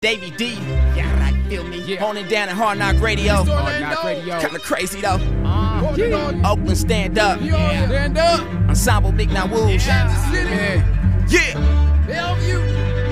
Davey D, yeah, right, feel me? Yeah. Honing down at Hard Knock Radio. Hard Knock Radio. Kinda crazy though. Oakland, stand up. Yeah. Stand up. Ensemble Big Now Wolves. Yeah. Bellevue.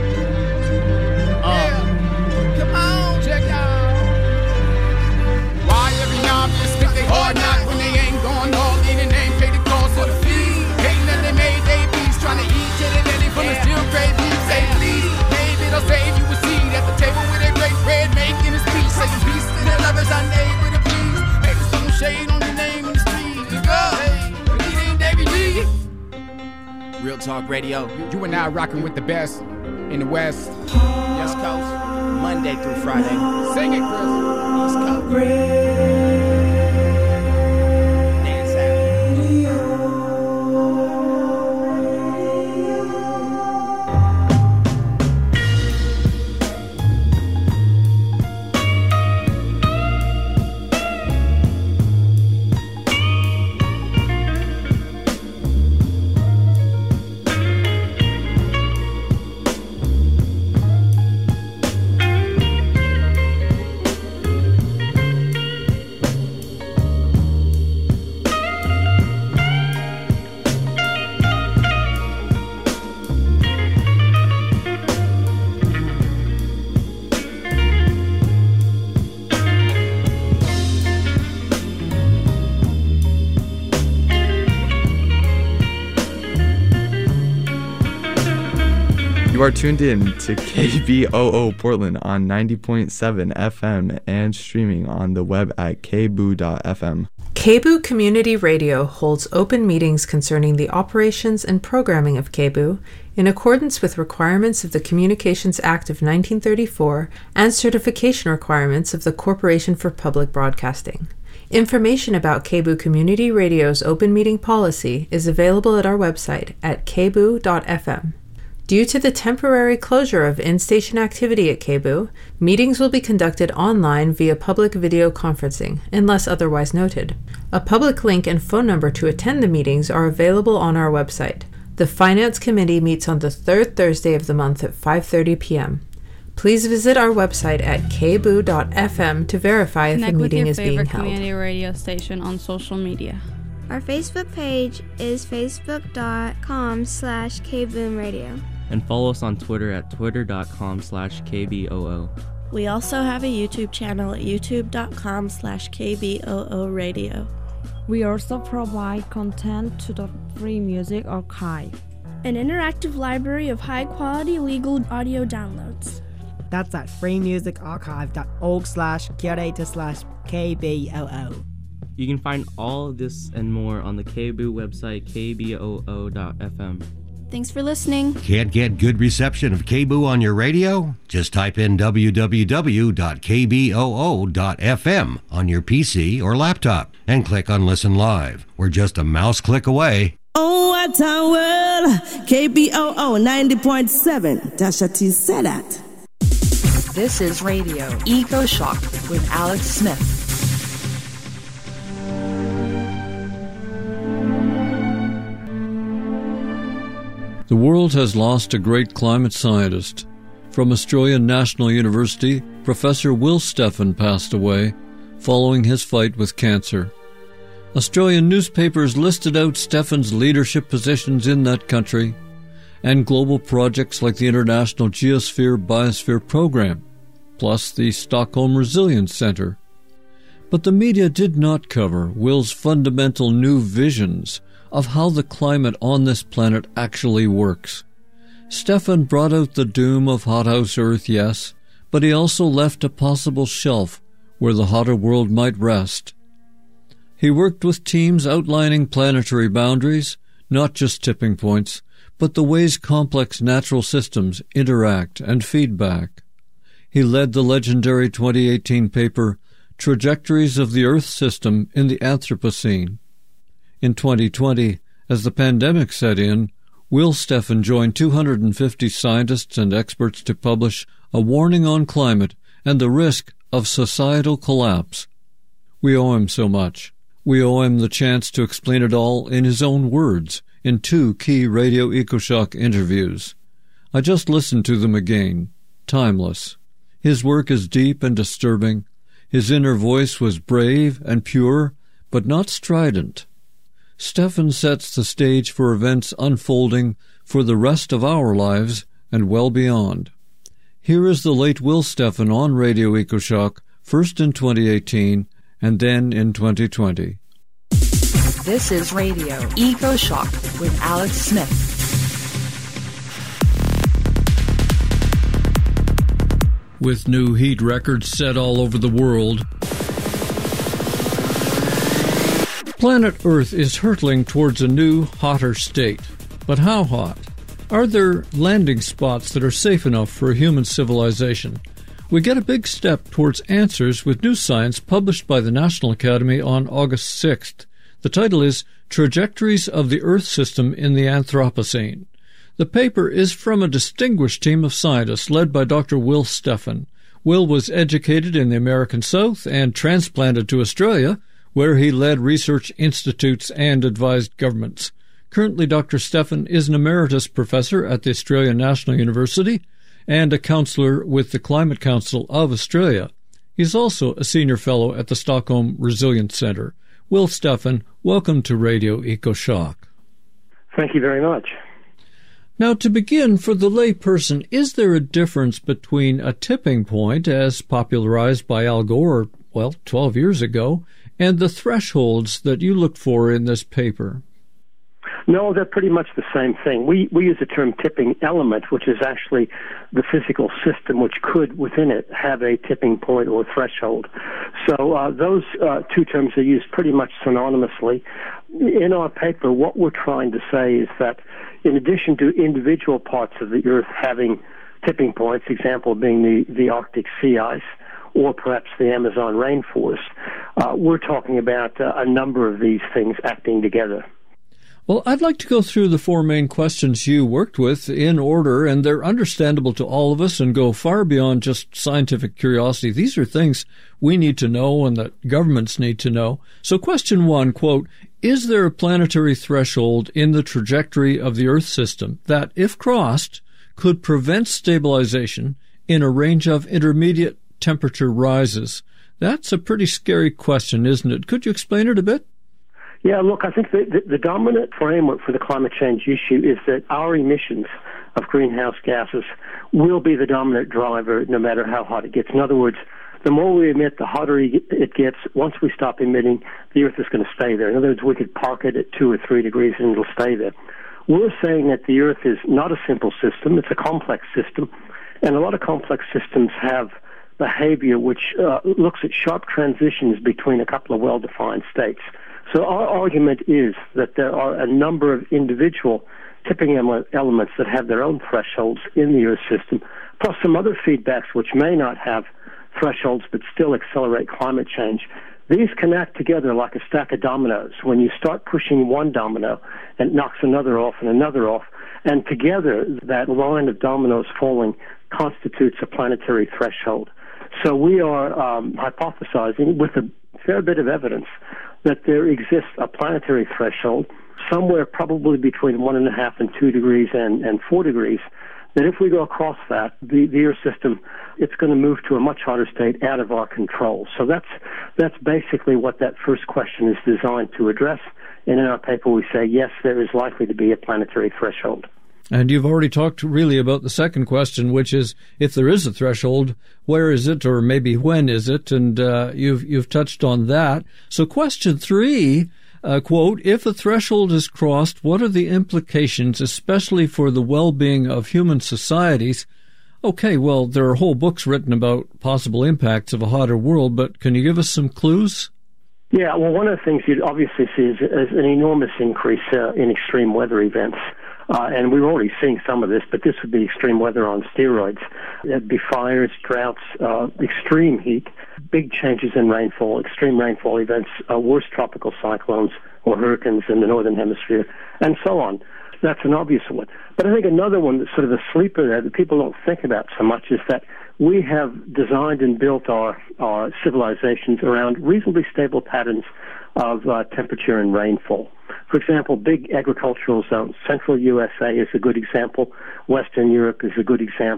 Come on, check out. Why every novice think they hard knock when they ain't going all in and ain't paid the cost of the fee? Hating that they made they beats trying to eat to the belly from the still great beef. Say please, maybe they'll save you a seat at the table with a great bread making a speech. Saying peace to their lovers, I neighbor to please. Maybe some shade on your name in the street. Let's go. Hey, it ain't Davey Lee. Real Talk Radio. You and I rocking with the best in the West. West Coast. Monday through Friday. Sing it, Chris. East Coast. Dance out. You are tuned in to KBOO Portland on 90.7 FM and streaming on the web at kboo.fm. KBOO Community Radio holds open meetings concerning the operations and programming of KBOO in accordance with requirements of the Communications Act of 1934 and certification requirements of the Corporation for Public Broadcasting. Information about KBOO Community Radio's open meeting policy is available at our website at kboo.fm. Due to the temporary closure of in-station activity at KBOO, meetings will be conducted online via public video conferencing, unless otherwise noted. A public link and phone number to attend the meetings are available on our website. The Finance Committee meets on the third Thursday of the month at 5:30 p.m. Please visit our website at kboo.fm to verify if the meeting is being held. Connect with your favorite community radio station on social media. Our Facebook page is facebook.com/kboomradio. And follow us on Twitter at twitter.com/KBOO. We also have a YouTube channel at youtube.com/KBOO Radio. We also provide content to the Free Music Archive, an interactive library of high-quality legal audio downloads. That's at freemusicarchive.org/curator/KBOO. You can find all of this and more on the KBOO website, kboo.fm. Thanks for listening. Can't get good reception of KBOO on your radio? Just type in www.kboo.fm on your PC or laptop and click on Listen Live. We're just a mouse click away. Oh, what a world! KBOO 90.7. Tasha T said that. This is Radio Eco Shock with Alex Smith. The world has lost a great climate scientist. From Australian National University, Professor Will Steffen passed away following his fight with cancer. Australian newspapers listed out Steffen's leadership positions in that country and global projects like the International Geosphere Biosphere Program, plus the Stockholm Resilience Centre. But the media did not cover Will's fundamental new visions of how the climate on this planet actually works. Steffen brought out the doom of hothouse Earth, yes, but he also left a possible shelf where the hotter world might rest. He worked with teams outlining planetary boundaries, not just tipping points, but the ways complex natural systems interact and feedback. He led the legendary 2018 paper, Trajectories of the Earth System in the Anthropocene. In 2020, as the pandemic set in, Will Steffen joined 250 scientists and experts to publish a warning on climate and the risk of societal collapse. We owe him so much. We owe him the chance to explain it all in his own words in 2 key Radio EcoShock interviews. I just listened to them again. Timeless. His work is deep and disturbing. His inner voice was brave and pure, but not strident. Stephan sets the stage for events unfolding for the rest of our lives and well beyond. Here is the late Will Stephan on Radio EcoShock, first in 2018 and then in 2020. This is Radio EcoShock with Alex Smith. With new heat records set all over the world, planet Earth is hurtling towards a new, hotter state. But how hot? Are there landing spots that are safe enough for a human civilization? We get a big step towards answers with new science published by the National Academy on August 6th. The title is Trajectories of the Earth System in the Anthropocene. The paper is from a distinguished team of scientists led by Dr. Will Stephan. Will was educated in the American South and transplanted to Australia, where he led research institutes and advised governments. Currently, Dr. Stephan is an emeritus professor at the Australian National University and a counsellor with the Climate Council of Australia. He's also a senior fellow at the Stockholm Resilience Centre. Will Stephan, welcome to Radio EcoShock. Thank you very much. Now, to begin, for the layperson, is there a difference between a tipping point, as popularized by Al Gore, 12 years ago, and the thresholds that you looked for in this paper? No, they're pretty much the same thing. We use the term tipping element, which is actually the physical system which could, within it, have a tipping point or threshold. So those two terms are used pretty much synonymously. In our paper, what we're trying to say is that in addition to individual parts of the Earth having tipping points, example being the Arctic sea ice, or perhaps the Amazon rainforest, we're talking about a number of these things acting together. Well, I'd like to go through the four main questions you worked with in order, and they're understandable to all of us and go far beyond just scientific curiosity. These are things we need to know and that governments need to know. So question one, quote, is there a planetary threshold in the trajectory of the Earth system that, if crossed, could prevent stabilization in a range of intermediate temperature rises? That's a pretty scary question, isn't it? Could you explain it a bit? Yeah, look, I think the dominant framework for the climate change issue is that our emissions of greenhouse gases will be the dominant driver no matter how hot it gets. In other words, the more we emit, the hotter it gets. Once we stop emitting, the Earth is going to stay there. In other words, we could park it at 2 or 3 degrees and it'll stay there. We're saying that the Earth is not a simple system. It's a complex system, and a lot of complex systems have behavior which looks at sharp transitions between a couple of well-defined states. So our argument is that there are a number of individual tipping elements that have their own thresholds in the Earth system, plus some other feedbacks which may not have thresholds but still accelerate climate change. These can act together like a stack of dominoes. When you start pushing one domino, it knocks another off and another off, and together that line of dominoes falling constitutes a planetary threshold. So we are hypothesizing with a fair bit of evidence that there exists a planetary threshold somewhere probably between 1.5 and 2 degrees and 4 degrees, that if we go across that, the Earth system, it's going to move to a much hotter state out of our control. So that's basically what that first question is designed to address. And in our paper we say, yes, there is likely to be a planetary threshold. And you've already talked really about the second question, which is, if there is a threshold, where is it, or maybe when is it? And you've touched on that. So question three, quote, if a threshold is crossed, what are the implications, especially for the well-being of human societies? Okay, well, there are whole books written about possible impacts of a hotter world, but can you give us some clues? Yeah, well, one of the things you'd obviously see is an enormous increase in extreme weather events. And we're already seeing some of this, but this would be extreme weather on steroids. There'd be fires, droughts, extreme heat, big changes in rainfall, extreme rainfall events, worse tropical cyclones or hurricanes in the northern hemisphere, and so on. That's an obvious one. But I think another one that's sort of a sleeper there that people don't think about so much is that we have designed and built our civilizations around reasonably stable patterns of temperature and rainfall. For example, big agricultural zones. Central USA is a good example. Western Europe is a good example.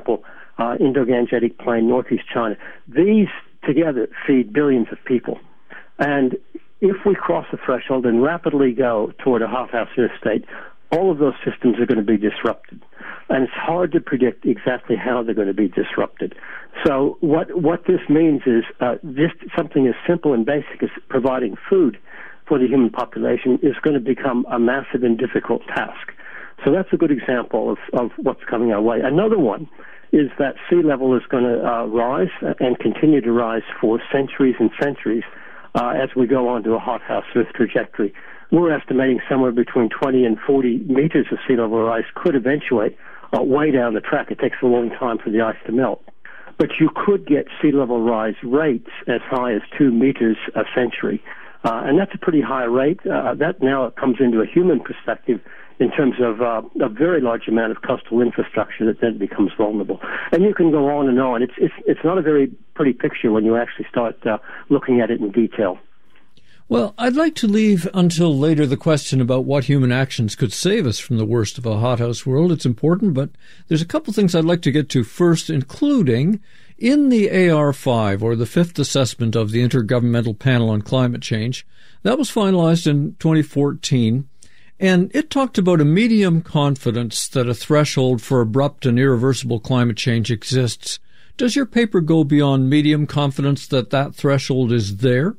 Indo-Gangetic Plain, northeast China. These together feed billions of people. And if we cross the threshold and rapidly go toward a hothouse Earth state, all of those systems are going to be disrupted. And it's hard to predict exactly how they're going to be disrupted. So what this means is just something as simple and basic as providing food for the human population is going to become a massive and difficult task. So that's a good example of what's coming our way. Another one is that sea level is going to rise and continue to rise for centuries and centuries as we go on to a hothouse Earth trajectory. We're estimating somewhere between 20 and 40 meters of sea level rise could eventuate way down the track. It takes a long time for the ice to melt. But you could get sea level rise rates as high as 2 meters a century. And that's a pretty high rate. That now comes into a human perspective in terms of a very large amount of coastal infrastructure that then becomes vulnerable. And you can go on and on. It's not a very pretty picture when you actually start looking at it in detail. Well, I'd like to leave until later the question about what human actions could save us from the worst of a hothouse world. It's important, but there's a couple things I'd like to get to first, including in the AR5, or the fifth assessment of the Intergovernmental Panel on Climate Change. That was finalized in 2014, and it talked about a medium confidence that a threshold for abrupt and irreversible climate change exists. Does your paper go beyond medium confidence that that threshold is there?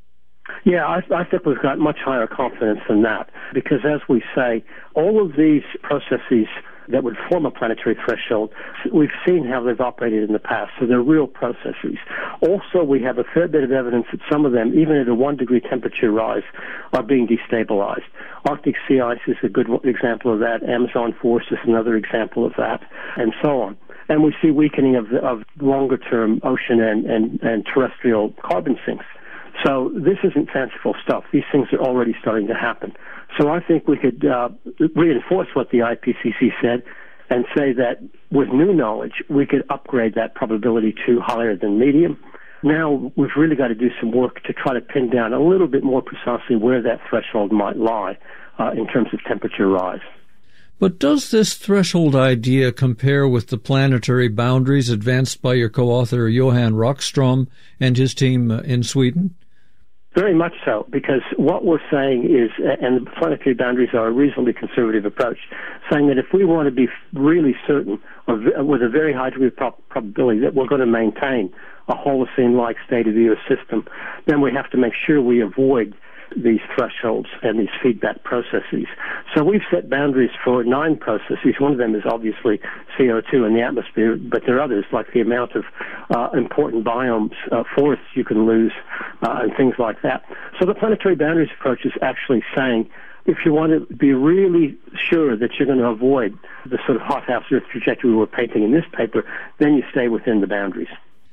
Yeah, I think we've got much higher confidence than that, because as we say, all of these processes that would form a planetary threshold, we've seen how they've operated in the past, so they're real processes. Also, we have a fair bit of evidence that some of them, even at a 1 degree temperature rise, are being destabilized. Arctic sea ice is a good example of that. Amazon forest is another example of that, and so on. And we see weakening of longer-term ocean and terrestrial carbon sinks. So this isn't fanciful stuff. These things are already starting to happen. So I think we could reinforce what the IPCC said and say that with new knowledge, we could upgrade that probability to higher than medium. Now we've really got to do some work to try to pin down a little bit more precisely where that threshold might lie in terms of temperature rise. But does this threshold idea compare with the planetary boundaries advanced by your co-author Johan Rockström and his team in Sweden? Very much so, because what we're saying is, and the planetary boundaries are a reasonably conservative approach, saying that if we want to be really certain, or with a very high degree of probability, that we're going to maintain a Holocene-like state of the Earth system, then we have to make sure we avoid these thresholds and these feedback processes. So we've set boundaries for 9 processes. One of them is obviously CO2 in the atmosphere, but there are others, like the amount of important biomes, forests you can lose, and things like that. So the planetary boundaries approach is actually saying, if you want to be really sure that you're going to avoid the sort of hothouse Earth trajectory we're painting in this paper, then you stay within the boundaries.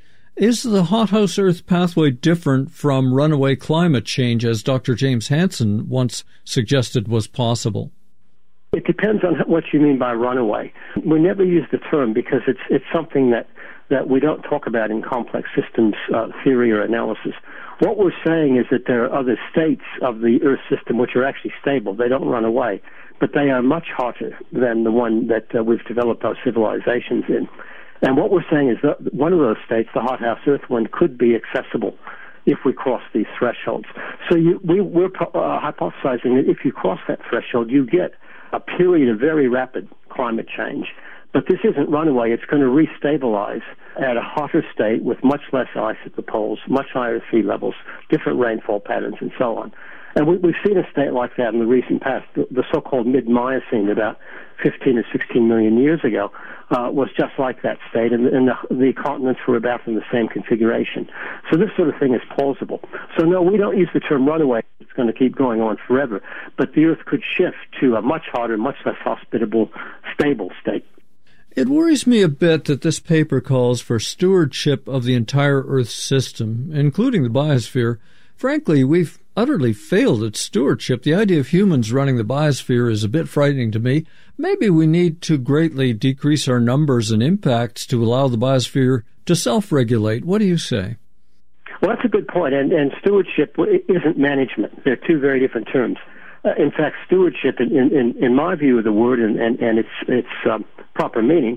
Is the hothouse Earth pathway different from runaway climate change, as Dr. James Hansen once suggested was possible? It depends on what you mean by runaway. We never use the term because it's something that we don't talk about in complex systems theory or analysis. What we're saying is that there are other states of the Earth system which are actually stable. They don't run away, but they are much hotter than the one that we've developed our civilizations in. And what we're saying is that one of those states, the hothouse Earth one, could be accessible if we cross these thresholds. So we're hypothesizing that if you cross that threshold, you get a period of very rapid climate change. But this isn't runaway. It's going to restabilize at a hotter state with much less ice at the poles, much higher sea levels, different rainfall patterns, and so on. And we've seen a state like that in the recent past. The so-called mid-Miocene, about 15 or 16 million years ago, was just like that state, and the continents were about in the same configuration. So this sort of thing is plausible. So no, we don't use the term runaway. It's going to keep going on forever. But the Earth could shift to a much hotter, much less hospitable, stable state. It worries me a bit that this paper calls for stewardship of the entire Earth system, including the biosphere. Frankly, we've utterly failed at stewardship. The idea of humans running the biosphere is a bit frightening to me. Maybe we need to greatly decrease our numbers and impacts to allow the biosphere to self-regulate. What do you say? Well, that's a good point. And stewardship isn't management. They're two very different terms. In fact, stewardship, in my view of the word and its proper meaning,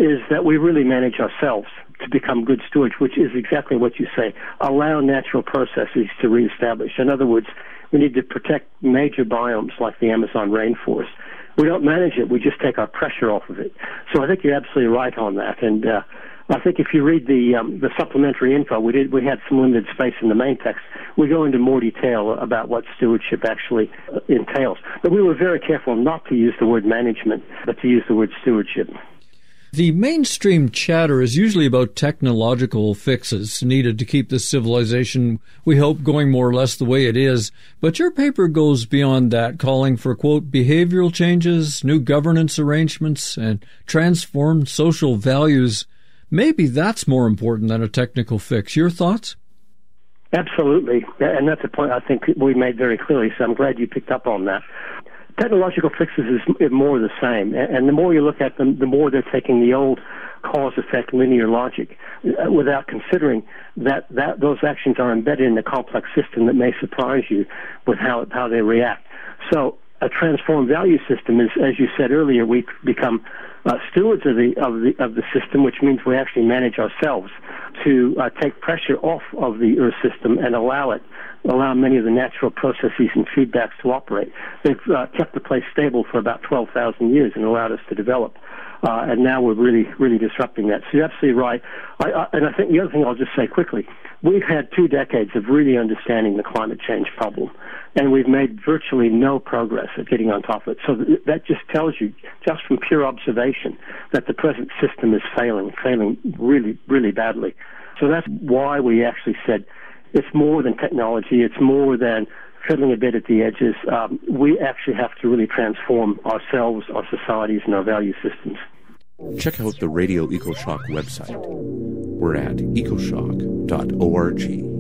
is that we really manage ourselves to become good stewards, which is exactly what you say. Allow natural processes to reestablish. In other words, we need to protect major biomes like the Amazon rainforest. We don't manage it, we just take our pressure off of it. So I think you're absolutely right on that. And I think if you read the supplementary info, we had some limited space in the main text. We go into more detail about what stewardship actually entails. But we were very careful not to use the word management, but to use the word stewardship. The mainstream chatter is usually about technological fixes needed to keep this civilization, we hope, going more or less the way it is. But your paper goes beyond that, calling for, quote, behavioral changes, new governance arrangements, and transformed social values. Maybe that's more important than a technical fix. Your thoughts? Absolutely. And that's a point I think we made very clearly, so I'm glad you picked up on that. Technological fixes is more of the same, and the more you look at them, the more they're taking the old cause-effect linear logic without considering that those actions are embedded in a complex system that may surprise you with how they react. So a transformed value system is, as you said earlier, we become stewards of the system, which means we actually manage ourselves to take pressure off of the Earth system and allow many of the natural processes and feedbacks to operate. They've kept the place stable for about 12,000 years and allowed us to develop. And now we're really, really disrupting that. So you're absolutely right. And I think the other thing I'll just say quickly, we've had 2 decades of really understanding the climate change problem, and we've made virtually no progress at getting on top of it. So that just tells you, just from pure observation, that the present system is failing really, really badly. So that's why we actually said it's more than technology, it's more than fiddling a bit at the edges. We actually have to really transform ourselves, our societies, and our value systems. Check out the Radio EcoShock website. We're at ecoshock.org.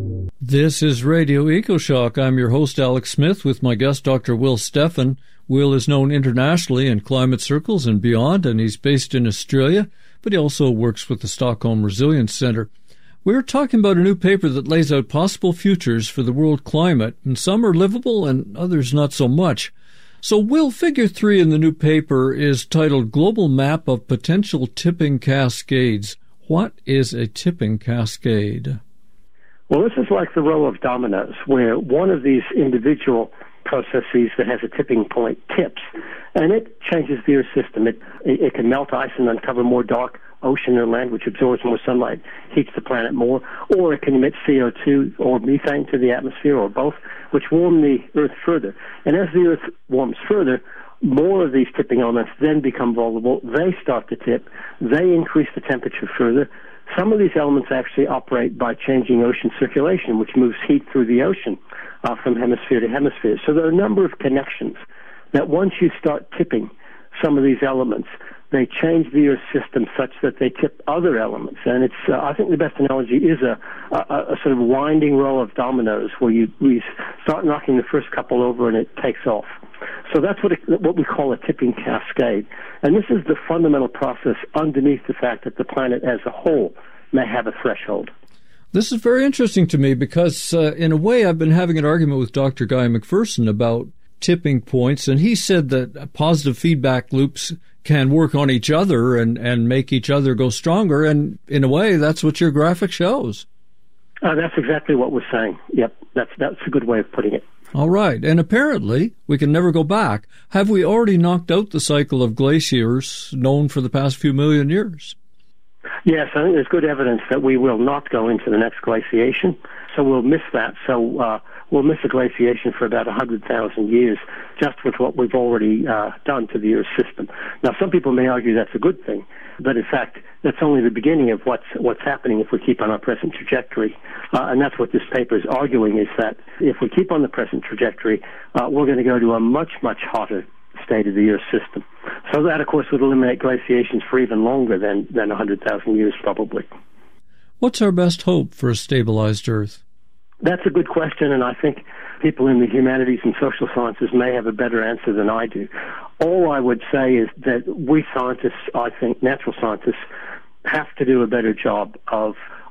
This is Radio EcoShock. I'm your host, Alex Smith, with my guest, Dr. Will Steffen. Will is known internationally in climate circles and beyond, and he's based in Australia, but he also works with the Stockholm Resilience Center. We're talking about a new paper that lays out possible futures for the world climate, and some are livable and others not so much. So, Will, Figure 3 in the new paper is titled Global Map of Potential Tipping Cascades. What is a tipping cascade? Well, this is like the row of dominoes, where one of these individual processes that has a tipping point tips, and it changes the Earth system. It can melt ice and uncover more dark ocean or land, which absorbs more sunlight, heats the planet more, or it can emit CO2 or methane to the atmosphere, or both, which warm the Earth further. And as the Earth warms further, more of these tipping elements then become vulnerable. They start to tip. They increase the temperature further. Some of these elements actually operate by changing ocean circulation, which moves heat through the ocean from hemisphere to hemisphere. So there are a number of connections that once you start tipping some of these elements, they change the Earth system such that they tip other elements. And it's, I think the best analogy is a sort of winding row of dominoes where we start knocking the first couple over and it takes off. So that's what we call a tipping cascade. And this is the fundamental process underneath the fact that the planet as a whole may have a threshold. This is very interesting to me because, in a way, I've been having an argument with Dr. Guy McPherson about tipping points, and he said that positive feedback loops can work on each other and make each other go stronger, and in a way, that's what your graphic shows. That's exactly what we're saying. Yep, that's a good way of putting it. All right, and apparently we can never go back. Have we already knocked out the cycle of glaciers known for the past few million years? Yes, I think there's good evidence that we will not go into the next glaciation, so we'll miss that. So we'll miss a glaciation for about 100,000 years just with what we've already done to the Earth system. Now, some people may argue that's a good thing, but in fact, that's only the beginning of what's happening if we keep on our present trajectory. And that's what this paper is arguing, is that if we keep on the present trajectory, we're going to go to a much, much hotter state of the Earth system. So that, of course, would eliminate glaciations for even longer than 100,000 years, probably. What's our best hope for a stabilized Earth? That's a good question, and I think people in the humanities and social sciences may have a better answer than I do. All I would say is that we scientists, I think natural scientists, have to do a better job of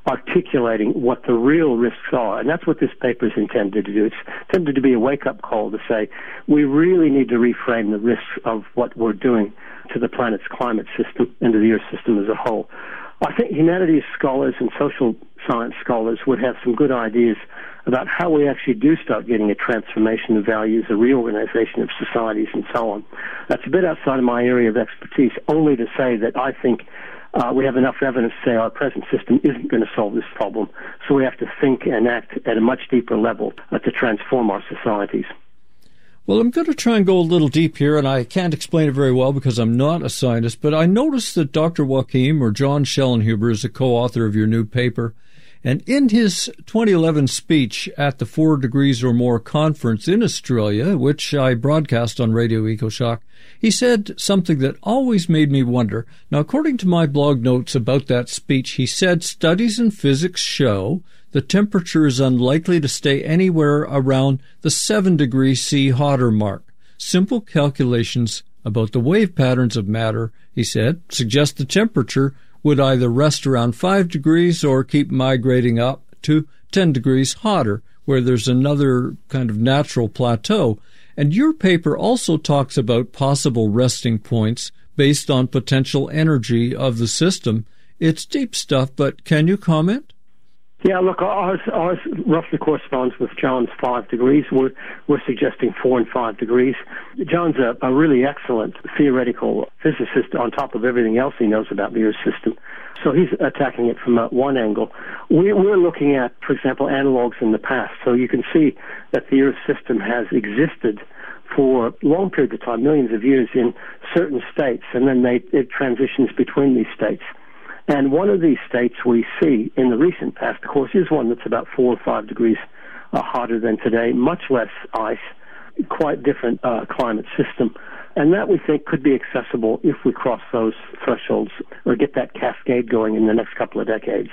articulating what the real risks are. And that's what this paper is intended to do. It's intended to be a wake-up call to say we really need to reframe the risks of what we're doing to the planet's climate system and to the Earth system as a whole. I think humanities scholars and social science scholars would have some good ideas about how we actually do start getting a transformation of values, a reorganization of societies, and so on. That's a bit outside of my area of expertise, only to say that I think we have enough evidence to say our present system isn't going to solve this problem, so we have to think and act at a much deeper level to transform our societies. Well, I'm going to try and go a little deep here, and I can't explain it very well because I'm not a scientist, but I noticed that Dr. Joachim, or John Schellenhuber, is a co-author of your new paper, and in his 2011 speech at the 4 Degrees or More conference in Australia, which I broadcast on Radio EcoShock, he said something that always made me wonder. Now, according to my blog notes about that speech, he said studies in physics show the temperature is unlikely to stay anywhere around the 7 degrees C hotter mark. Simple calculations about the wave patterns of matter, he said, suggest the temperature would either rest around 5 degrees or keep migrating up to 10 degrees hotter, where there's another kind of natural plateau. And your paper also talks about possible resting points based on potential energy of the system. It's deep stuff, but can you comment? Yeah, look, ours roughly corresponds with John's 5 degrees. We're suggesting 4 and 5 degrees. John's a really excellent theoretical physicist on top of everything else he knows about the Earth system. So he's attacking it from one angle. We're looking at, for example, analogs in the past. So you can see that the Earth system has existed for long periods of time, millions of years, in certain states, and then it transitions between these states. And one of these states we see in the recent past, of course, is one that's about 4 or 5 degrees hotter than today, much less ice, quite different climate system. And that we think could be accessible if we cross those thresholds or get that cascade going in the next couple of decades.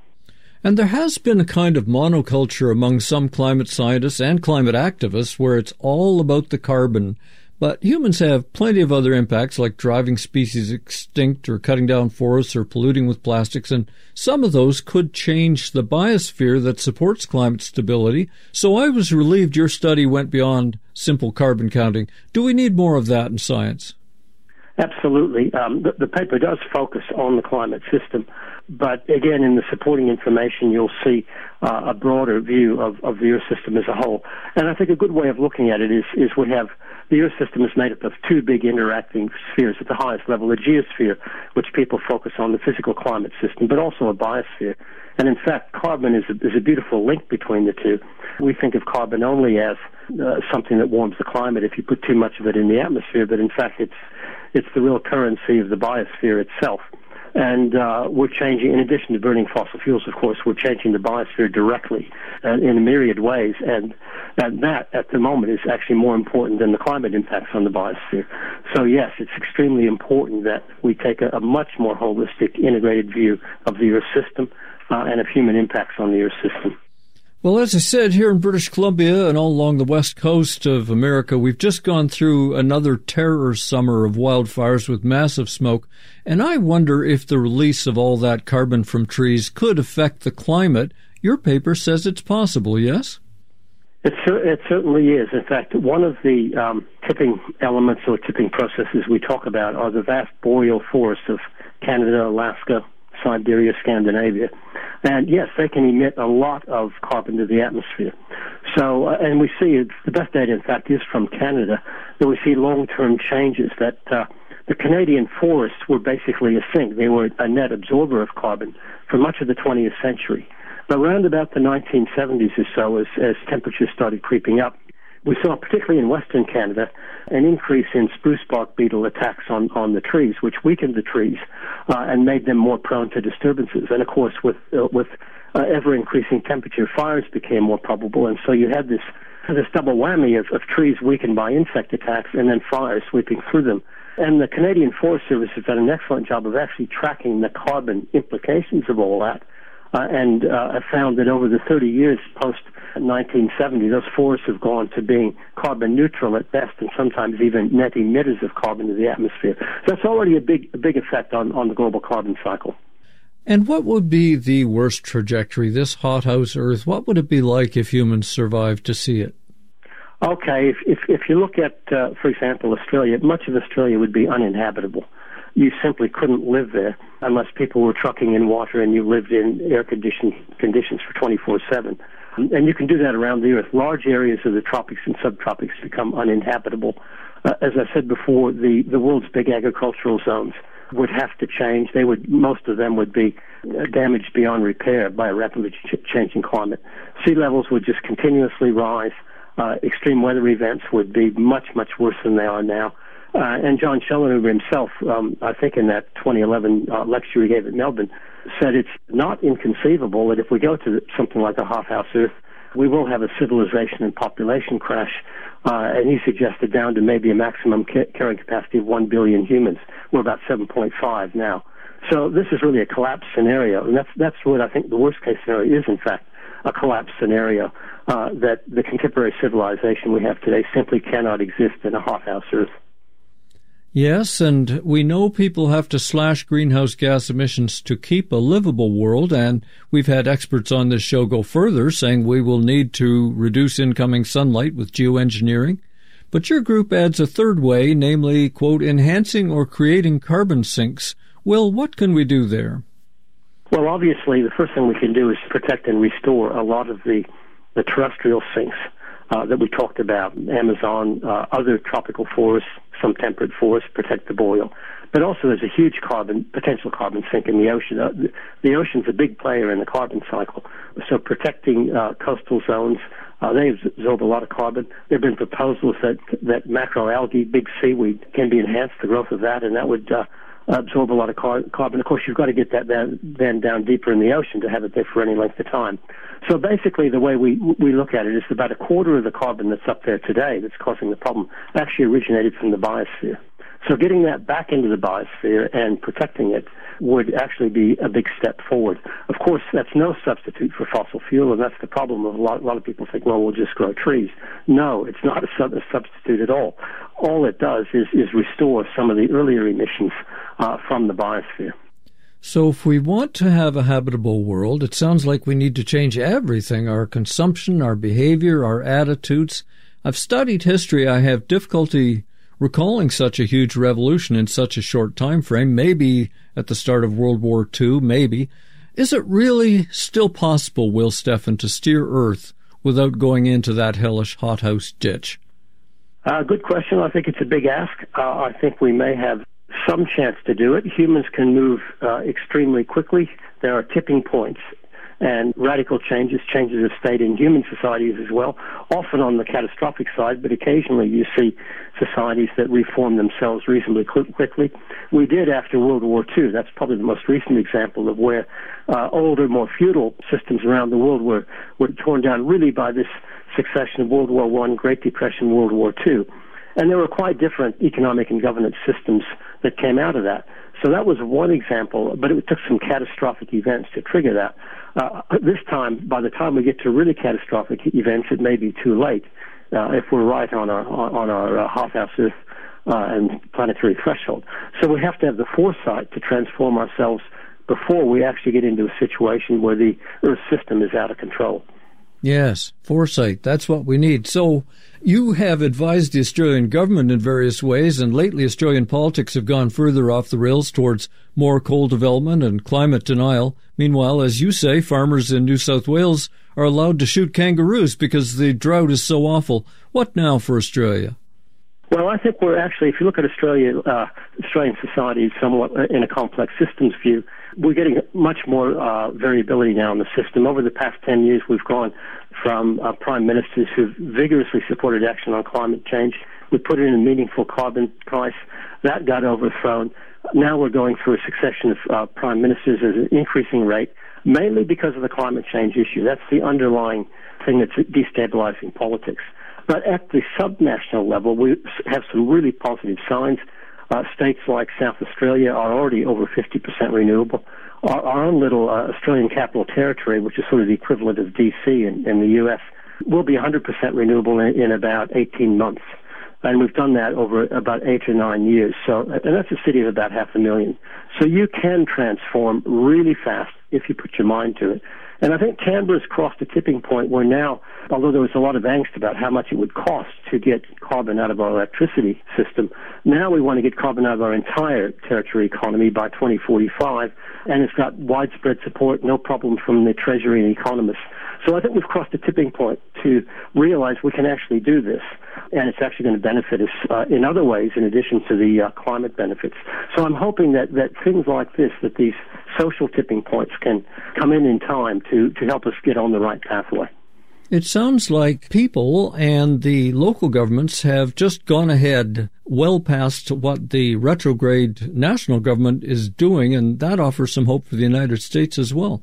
And there has been a kind of monoculture among some climate scientists and climate activists where it's all about the carbon. But humans have plenty of other impacts, like driving species extinct or cutting down forests or polluting with plastics, and some of those could change the biosphere that supports climate stability. So I was relieved your study went beyond simple carbon counting. Do we need more of that in science? Absolutely. The paper does focus on the climate system, but again, in the supporting information, you'll see a broader view of the Earth system as a whole. And I think a good way of looking at it is we have the Earth system is made up of 2 big interacting spheres at the highest level, a geosphere, which people focus on, the physical climate system, but also a biosphere. And in fact, carbon is a beautiful link between the two. We think of carbon only as something that warms the climate if you put too much of it in the atmosphere, but in fact it's the real currency of the biosphere itself. And we're changing, in addition to burning fossil fuels, of course, we're changing the biosphere directly in a myriad ways. And that, at the moment, is actually more important than the climate impacts on the biosphere. So, yes, it's extremely important that we take a much more holistic, integrated view of the Earth system and of human impacts on the Earth system. Well, as I said, here in British Columbia and all along the west coast of America, we've just gone through another terror summer of wildfires with massive smoke, and I wonder if the release of all that carbon from trees could affect the climate. Your paper says it's possible, yes? It certainly is. In fact, one of the tipping elements or tipping processes we talk about are the vast boreal forests of Canada, Alaska, Siberia, Scandinavia. And yes, they can emit a lot of carbon to the atmosphere. So, and we see, the best data in fact is from Canada, that we see long-term changes, that the Canadian forests were basically a sink. They were a net absorber of carbon for much of the 20th century. But around about the 1970s or so, as temperatures started creeping up, we saw, particularly in Western Canada, an increase in spruce bark beetle attacks on the trees, which weakened the trees and made them more prone to disturbances. And of course, with ever-increasing temperature, fires became more probable, and so you had this double whammy of trees weakened by insect attacks and then fires sweeping through them. And the Canadian Forest Service has done an excellent job of actually tracking the carbon implications of all that, and found that over the 30 years post-1970, those forests have gone to being carbon neutral at best, and sometimes even net emitters of carbon to the atmosphere. So that's already a big effect on the global carbon cycle. And what would be the worst trajectory, this hothouse Earth? What would it be like if humans survived to see it? Okay, if you look at, for example, Australia, much of Australia would be uninhabitable. You simply couldn't live there unless people were trucking in water and you lived in air-conditioned conditions for 24/7. And you can do that around the Earth. Large areas of the tropics and subtropics become uninhabitable. As I said before, the world's big agricultural zones would have to change. Most of them would be damaged beyond repair by a rapidly changing climate. Sea levels would just continuously rise. Extreme weather events would be much, much worse than they are now. And John Schellenhuber himself, I think in that 2011 lecture he gave at Melbourne, said it's not inconceivable that if we go to something like a hothouse Earth, we will have a civilization and population crash. And he suggested down to maybe a maximum carrying capacity of 1 billion humans. We're about 7.5 now. So this is really a collapse scenario. And that's what I think the worst case scenario is, in fact, a collapse scenario, that the contemporary civilization we have today simply cannot exist in a hothouse Earth. Yes, and we know people have to slash greenhouse gas emissions to keep a livable world, and we've had experts on this show go further, saying we will need to reduce incoming sunlight with geoengineering. But your group adds a third way, namely, quote, enhancing or creating carbon sinks. Well, what can we do there? Well, obviously, the first thing we can do is protect and restore a lot of the terrestrial sinks that we talked about, Amazon, other tropical forests, some temperate forests, protect the boreal. But also there's a huge potential carbon sink in the ocean. The ocean's a big player in the carbon cycle. So protecting coastal zones, they absorb a lot of carbon. There have been proposals that macroalgae, big seaweed, can be enhanced, the growth of that, and that would absorb a lot of carbon. Of course, you've got to get that then down deeper in the ocean to have it there for any length of time. So basically, the way we look at it is about a quarter of the carbon that's up there today that's causing the problem actually originated from the biosphere. So getting that back into the biosphere and protecting it would actually be a big step forward. Of course, that's no substitute for fossil fuel, and that's the problem. A lot of people think, well, we'll just grow trees. No, it's not a substitute at all. All it does is restore some of the earlier emissions from the biosphere. So if we want to have a habitable world, it sounds like we need to change everything, our consumption, our behavior, our attitudes. I've studied history. I have difficulty recalling such a huge revolution in such a short time frame, maybe at the start of World War II, maybe. Is it really still possible, Will Steffen, to steer Earth without going into that hellish hothouse ditch? Good question. I think it's a big ask. I think we may have some chance to do it. Humans can move extremely quickly. There are tipping points and radical changes of state in human societies as well, often on the catastrophic side, but occasionally you see societies that reform themselves reasonably quickly. We did after World War II. That's probably the most recent example of where older, more feudal systems around the world were torn down really by this succession of World War I, Great Depression, World War II. And there were quite different economic and governance systems that came out of that. So that was one example, but it took some catastrophic events to trigger that. This time, by the time we get to really catastrophic events, it may be too late if we're right on our hothouse Earth and planetary threshold. So we have to have the foresight to transform ourselves before we actually get into a situation where the Earth system is out of control. Yes, foresight. That's what we need. So you have advised the Australian government in various ways, and lately Australian politics have gone further off the rails towards more coal development and climate denial. Meanwhile, as you say, farmers in New South Wales are allowed to shoot kangaroos because the drought is so awful. What now for Australia? Well, I think we're actually, if you look at Australian society somewhat in a complex systems view, we're getting much more variability now in the system. Over the past 10 years, we've gone from prime ministers who've vigorously supported action on climate change. We put in a meaningful carbon price. That got overthrown. Now we're going through a succession of prime ministers at an increasing rate, mainly because of the climate change issue. That's the underlying thing that's destabilizing politics. But at the subnational level, we have some really positive signs. States like South Australia are already over 50% renewable. Our own little Australian Capital Territory, which is sort of the equivalent of D.C. in the U.S., will be 100% renewable in about 18 months. And we've done that over about 8 or 9 years. So, and that's a city of about 500,000. So you can transform really fast if you put your mind to it. And I think Canberra's crossed a tipping point where now, although there was a lot of angst about how much it would cost to get carbon out of our electricity system, now we want to get carbon out of our entire territory economy by 2045, and it's got widespread support, no problem from the Treasury and economists. So I think we've crossed a tipping point to realize we can actually do this, and it's actually going to benefit us in other ways in addition to the climate benefits. So I'm hoping that things like this, that these social tipping points can come in time to help us get on the right pathway. It sounds like people and the local governments have just gone ahead well past what the retrograde national government is doing, and that offers some hope for the United States as well.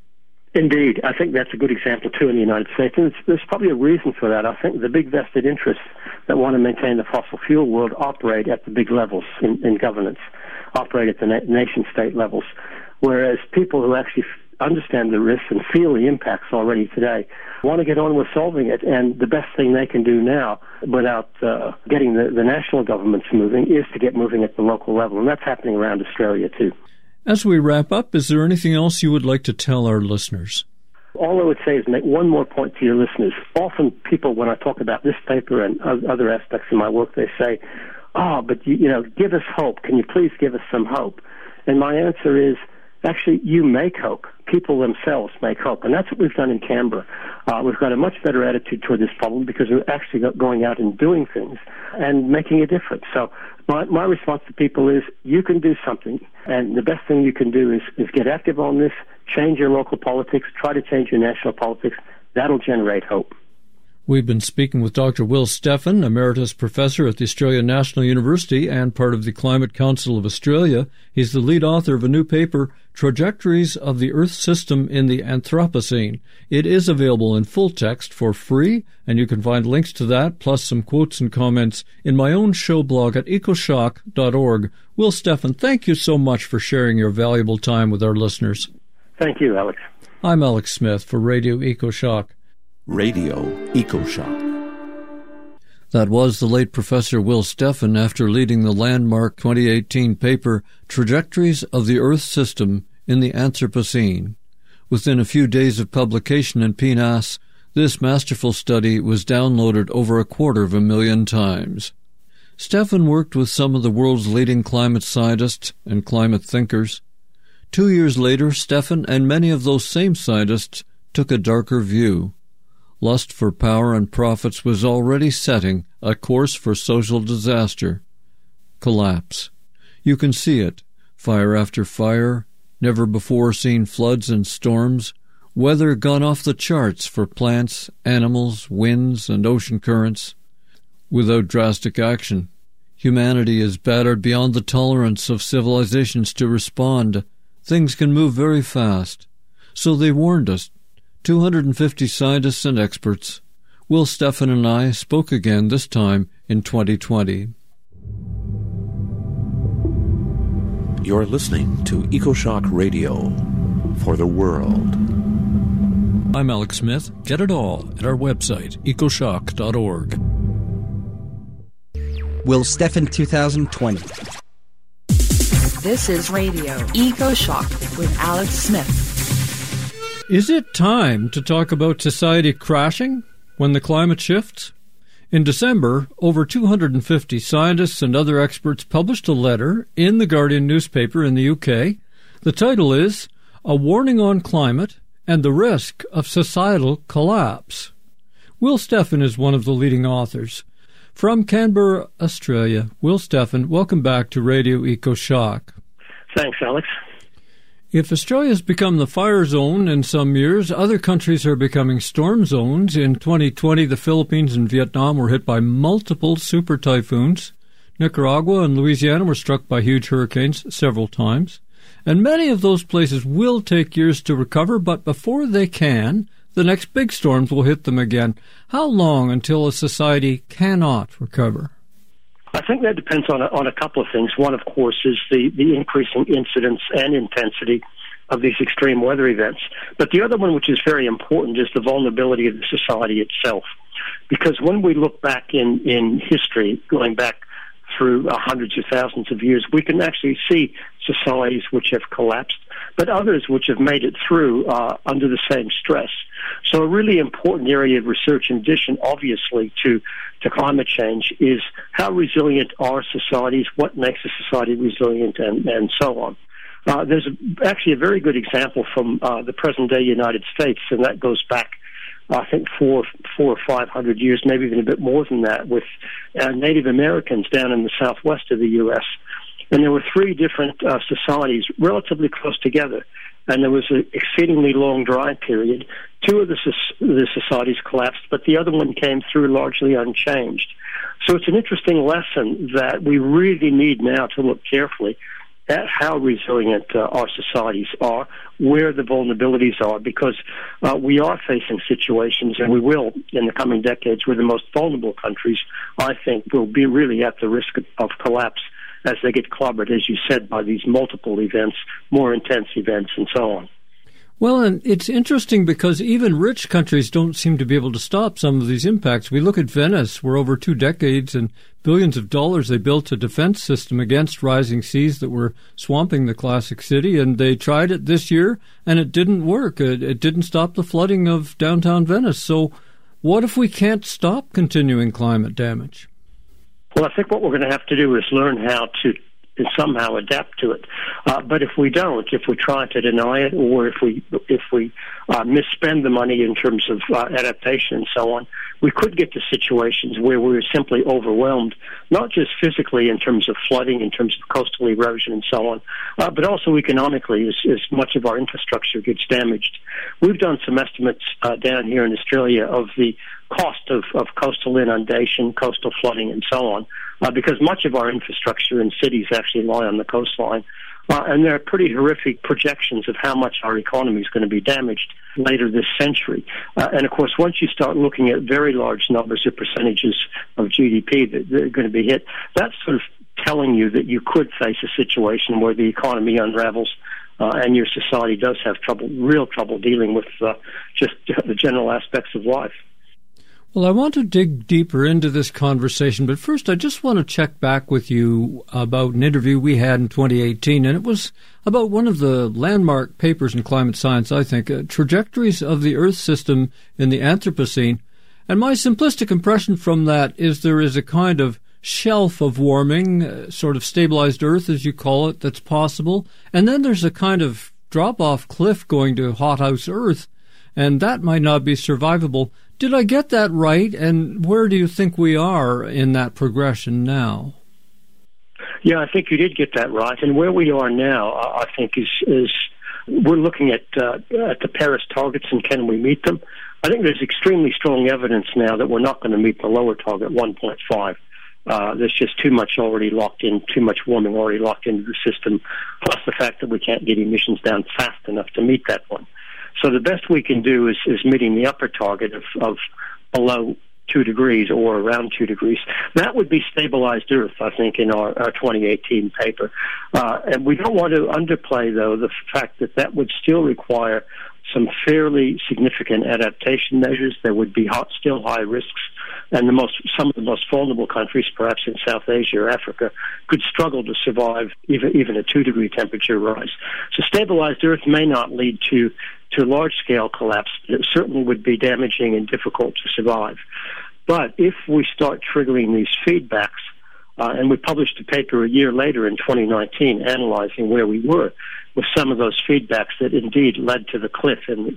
Indeed. I think that's a good example, too, in the United States. And there's probably a reason for that. I think the big vested interests that want to maintain the fossil fuel world operate at the big levels in governance, operate at the nation-state levels, whereas people who actually understand the risks and feel the impacts already today want to get on with solving it. And the best thing they can do now, without getting the national governments moving, is to get moving at the local level. And that's happening around Australia, too. As we wrap up, is there anything else you would like to tell our listeners? All I would say is make one more point to your listeners. Often people, when I talk about this paper and other aspects of my work, they say, but you know, give us hope. Can you please give us some hope? And my answer is, actually, you make hope. People themselves make hope. And that's what we've done in Canberra. We've got a much better attitude toward this problem because we're actually going out and doing things and making a difference. So my response to people is, you can do something. And the best thing you can do is get active on this, change your local politics, try to change your national politics. That'll generate hope. We've been speaking with Dr. Will Steffen, Emeritus Professor at the Australian National University and part of the Climate Council of Australia. He's the lead author of a new paper, Trajectories of the Earth System in the Anthropocene. It is available in full text for free, and you can find links to that, plus some quotes and comments, in my own show blog at ecoshock.org. Will Steffen, thank you so much for sharing your valuable time with our listeners. Thank you, Alex. I'm Alex Smith for Radio EcoShock. Radio EcoShock. That was the late Professor Will Steffen after leading the landmark 2018 paper Trajectories of the Earth System in the Anthropocene. Within a few days of publication in PNAS, this masterful study was downloaded over 250,000 times. Steffen worked with some of the world's leading climate scientists and climate thinkers. 2 years later, Steffen and many of those same scientists took a darker view. Lust for power and profits was already setting a course for social disaster. Collapse. You can see it. Fire after fire, never-before-seen floods and storms, weather gone off the charts for plants, animals, winds, and ocean currents. Without drastic action, humanity is battered beyond the tolerance of civilizations to respond. Things can move very fast. So they warned us. 250 scientists and experts. Will Steffen and I spoke again, this time in 2020. You're listening to EcoShock Radio for the world. I'm Alex Smith. Get it all at our website, ecoshock.org. Will Steffen 2020. This is Radio EcoShock with Alex Smith. Is it time to talk about society crashing when the climate shifts? In December, over 250 scientists and other experts published a letter in the Guardian newspaper in the UK. The title is A Warning on Climate and the Risk of Societal Collapse. Will Steffen is one of the leading authors. From Canberra, Australia, Will Steffen, welcome back to Radio EcoShock. Thanks, Alex. If Australia's become the fire zone in some years, other countries are becoming storm zones. In 2020, the Philippines and Vietnam were hit by multiple super typhoons. Nicaragua and Louisiana were struck by huge hurricanes several times. And many of those places will take years to recover, but before they can, the next big storms will hit them again. How long until a society cannot recover? I think that depends on a couple of things. One, of course, is the increasing incidence and intensity of these extreme weather events. But the other one, which is very important, is the vulnerability of the society itself. Because when we look back in history, going back through hundreds of thousands of years, we can actually see societies which have collapsed, but others which have made it through under the same stress. So a really important area of research, in addition, obviously, to climate change, is how resilient are societies, what makes a society resilient, and so on. There's actually a very good example from the present-day United States, and that goes back, I think, 400 or 500 years, maybe even a bit more than that, with Native Americans down in the southwest of the U.S. And there were three different societies relatively close together, and there was an exceedingly long dry period. Two of the societies collapsed, but the other one came through largely unchanged. So it's an interesting lesson that we really need now to look carefully at how resilient our societies are, where the vulnerabilities are, because we are facing situations, and we will in the coming decades, where the most vulnerable countries, I think, will be really at the risk of collapse as they get clobbered, as you said, by these multiple events, more intense events, and so on. Well, and it's interesting because even rich countries don't seem to be able to stop some of these impacts. We look at Venice, where over 2 decades and billions of dollars they built a defense system against rising seas that were swamping the classic city, and they tried it this year, and it didn't work. It didn't stop the flooding of downtown Venice. So what if we can't stop continuing climate damage? Well, I think what we're going to have to do is learn how to somehow adapt to it. But if we don't, if we try to deny it, or if we misspend the money in terms of adaptation and so on, we could get to situations where we're simply overwhelmed, not just physically in terms of flooding, in terms of coastal erosion and so on, but also economically as much of our infrastructure gets damaged. We've done some estimates down here in Australia of the cost of coastal inundation, coastal flooding, and so on, because much of our infrastructure in cities actually lie on the coastline. And there are pretty horrific projections of how much our economy is going to be damaged later this century. And, of course, once you start looking at very large numbers or percentages of GDP that are going to be hit, that's sort of telling you that you could face a situation where the economy unravels and your society does have real trouble dealing with just the general aspects of life. Well, I want to dig deeper into this conversation, but first I just want to check back with you about an interview we had in 2018, and it was about one of the landmark papers in climate science, I think, Trajectories of the Earth System in the Anthropocene. And my simplistic impression from that is there is a kind of shelf of warming, sort of stabilized Earth, as you call it, that's possible, and then there's a kind of drop-off cliff going to hothouse Earth, and that might not be survivable. Did I get that right, and where do you think we are in that progression now? Yeah, I think you did get that right, and where we are now, I think, is we're looking at the Paris targets and can we meet them. I think there's extremely strong evidence now that we're not going to meet the lower target, 1.5. There's just too much already locked in, too much warming already locked into the system, plus the fact that we can't get emissions down fast enough to meet that one. So the best we can do is meeting the upper target of below 2 degrees or around 2 degrees. That would be stabilized Earth, I think, in our 2018 paper. And we don't want to underplay, though, the fact that would still require some fairly significant adaptation measures. There would be still high risks, and some of the most vulnerable countries, perhaps in South Asia or Africa, could struggle to survive even a 2-degree temperature rise. So stabilized Earth may not lead to large-scale collapse, but it certainly would be damaging and difficult to survive. But if we start triggering these feedbacks, and we published a paper a year later in 2019 analyzing where we were with some of those feedbacks that indeed led to the cliff in